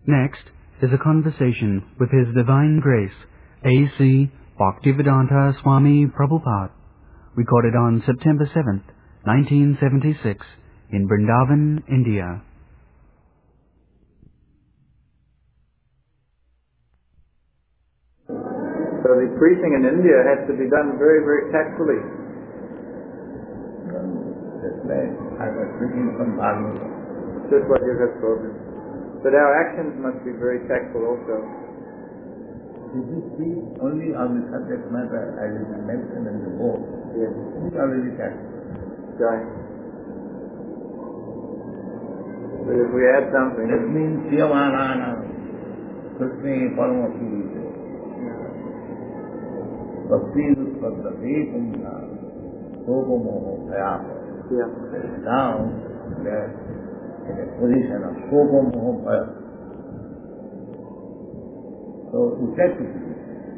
Next is a conversation with His Divine Grace, A.C. Bhaktivedanta Swami Prabhupada, recorded on September 7th, 1976, in Vrindavan, India. So the preaching in India has to be done very, very tactfully. Just like I was speaking from Bhagavatam. Just what you have spoken. But our actions must be very tactful also. If you speak only on the subject matter as is mentioned in the book, Yes. it is already tactful. Right. But if we add something, That means Siyamanana, Krishna Parama Purusha, Bhakti Rupadati Pumna, Sopamoho Bhaya. yeah. Now they are in a position of Sopamoho Bhaya. So effectively,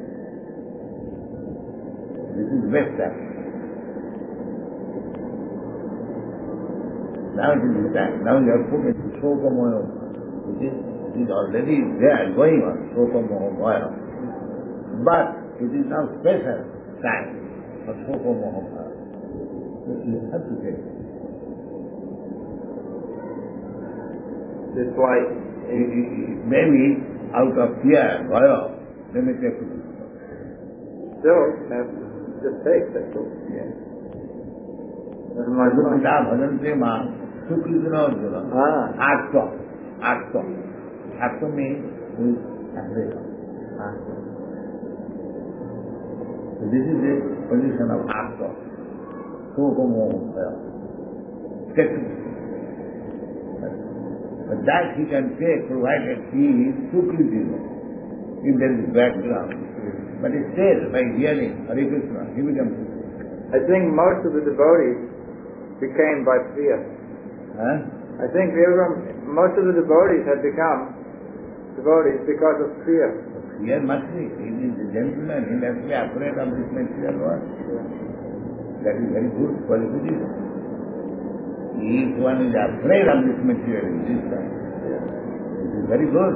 this is best act. Now it is time. Now you have put it to Sopamoho. It is already there, going on, Sopamoho Bhaya. But it is now special time for Sopamoho Bhaya. So you have to take it. It's like, Maybe out of fear, Bhaya, they may take it. still have to just take that book. Yes. That's my Gita point. Bhajan Prema, Sukrishna Arjuna. Atma. Atma. Atma means Advaita. So this is the position of Atma. But that he can take provided he is Sukrishna. If there is background. But it says by hearing Hare Krishna, he becomes Sukrishna. I think most of the devotees became by fear. I think most of the devotees had become devotees because of fear. Fear must be. He is a gentleman. He must be afraid of this material world. That is very good qualification. Each one is afraid of this material existence. It is very good.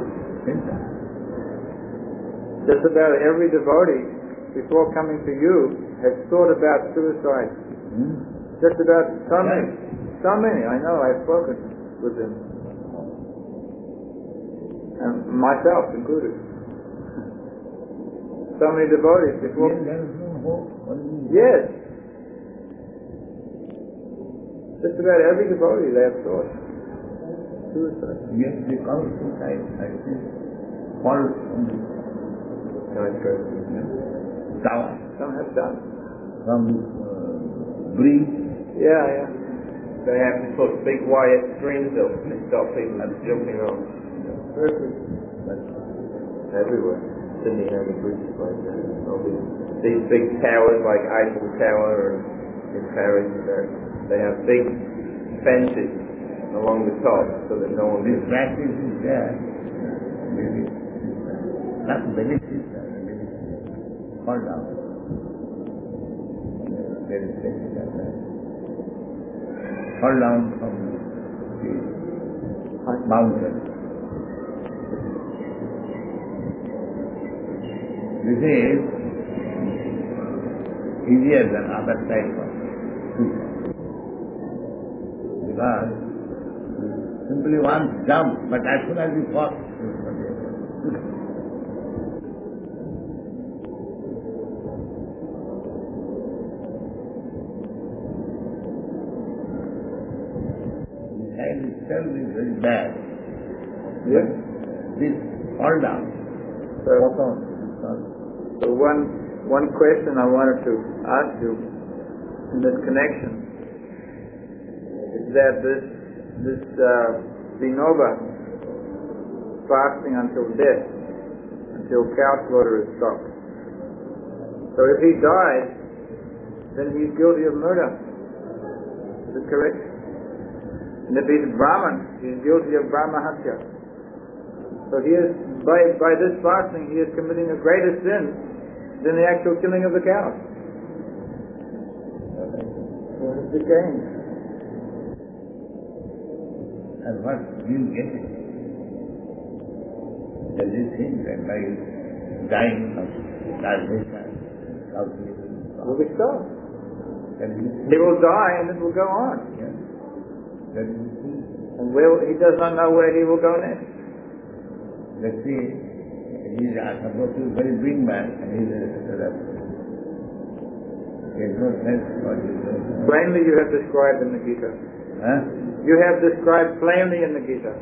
Just about every devotee, before coming to you, has thought about suicide. Just about so many. I know, I've spoken with them. And myself included. So many devotees before. There is no hope. Yes. Just about every devotee they have thought. Suicide. Yes, they come suicide. I see. Fall from the tower. Some have done. From bridge. Yeah. They have to put big wire strings up to stop people from jumping off. Everywhere. Sydney has a bridges like that. All these big towers like Eiffel Tower or in Paris, they have big fences along the top so that no one This practice is there. Not benefit. Fall down. There is fall down from the mountain. This is easier than other type of suicide. Because you simply want to jump, but as soon as you fall, itself is very bad. Yes. This fall down. So one question I wanted to ask you in this connection is that this Vinova fasting until death, until cow slaughter is stopped. So if he dies, then he's guilty of murder. Is it correct? And if he's Brahman, he's guilty of Brahma Hatya. So he is, by this fasting, he is committing a greater sin than the actual killing of the cows. What is the gain? And what do you get it? That is thing that by dying of starvation, Will be stopped. that is He will die and it will go on. yeah. That is And he does not know where he will go next. let's see, he is supposed to be a very big man and he is he has no sense what he is doing. Plainly you have described in the Gita. Huh? You have described plainly in the Gita.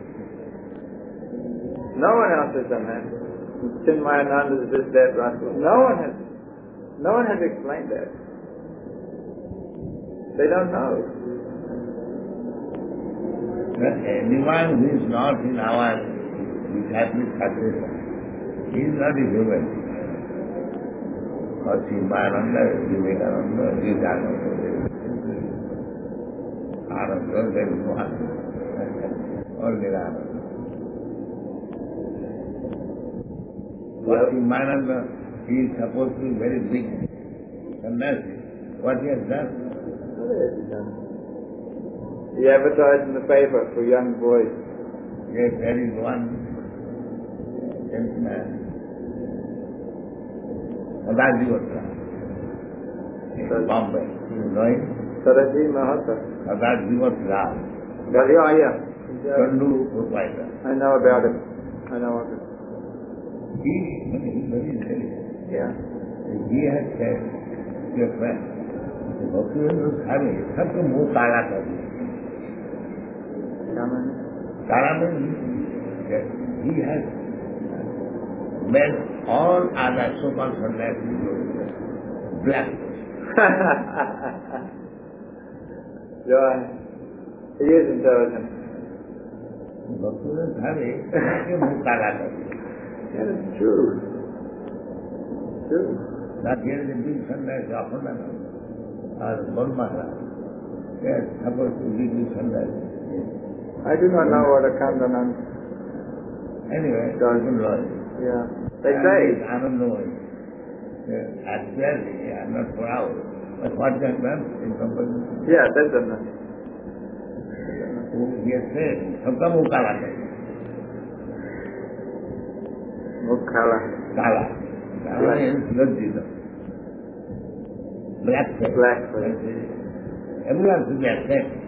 No one else has done that. Chinmayananda is this, that, Rascal. No one has explained that. They don't know. Anyone who is not in our Catholic tradition, he is not a human. Or Chinmayananda, Vivekananda, Vivekananda, Ananda, there is no one. Or Nirananda. But Chinmayananda, he is supposed to be very big sannyasi. What he has done? What has he done? He advertised in the paper for young boys. Yes, there is one gentleman, Sadaji Vatra, in Bombay. You know him? Sadaji Mahata. Sadaji Vatra, Yeah. Chandu proprietor. I know about him. I know of him. He is very intelligent. Yeah. He has said to a friend, Bhaktivinoda Swami, सबको मुंह काला कर दिया. Kala means that he has made all other so-called sannyasis black. Joy. He is intelligent. Bhaktivinoda Swami सबके मुंह काला कर दिया. That is true. True. That here is a big sannyasi, Akhandana, or Burmara. They are supposed to be big sannyasi. I do not know what a Kandanan. Anyway, don't know it. Yeah. They say. I don't know it. Actually, I am not proud. But what they have done in company? Yeah, that's enough. He has said, सबका मुंह काला कर दिया. Mukhala. Kala. Kala means lajjit. Black face. Black face. Everyone should be accept.